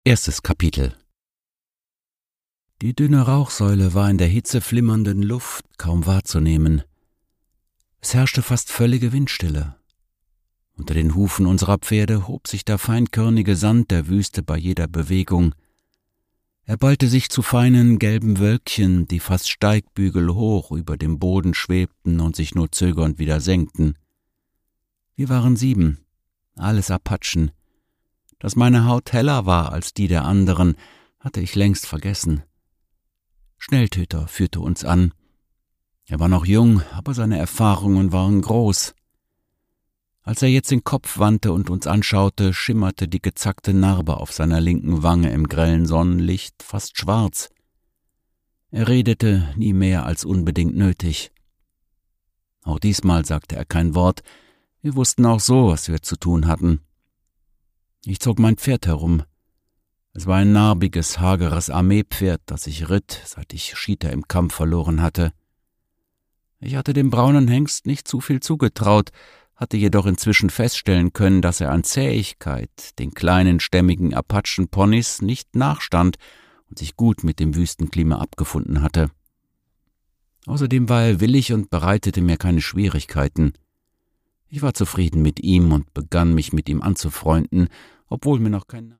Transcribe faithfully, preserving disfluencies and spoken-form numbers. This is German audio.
Erstes Kapitel. Die dünne Rauchsäule war in der hitzeflimmernden Luft kaum wahrzunehmen. Es herrschte fast völlige Windstille. Unter den Hufen unserer Pferde hob sich der feinkörnige Sand der Wüste bei jeder Bewegung. Er ballte sich zu feinen gelben Wölkchen, die fast steigbügelhoch über dem Boden schwebten und sich nur zögernd wieder senkten. Wir waren sieben, alles Apachen. Dass meine Haut heller war als die der anderen, hatte ich längst vergessen. Schnelltöter führte uns an. Er war noch jung, aber seine Erfahrungen waren groß. Als er jetzt den Kopf wandte und uns anschaute, schimmerte die gezackte Narbe auf seiner linken Wange im grellen Sonnenlicht fast schwarz. Er redete nie mehr als unbedingt nötig. Auch diesmal sagte er kein Wort. Wir wussten auch so, was wir zu tun hatten. Ich zog mein Pferd herum. Es war ein narbiges, hageres Armeepferd, das ich ritt, seit ich Shita im Kampf verloren hatte. Ich hatte dem braunen Hengst nicht zu viel zugetraut, hatte jedoch inzwischen feststellen können, dass er an Zähigkeit den kleinen, stämmigen Apachen-Ponys nicht nachstand und sich gut mit dem Wüstenklima abgefunden hatte. Außerdem war er willig und bereitete mir keine Schwierigkeiten. Ich war zufrieden mit ihm und begann mich mit ihm anzufreunden, obwohl mir noch kein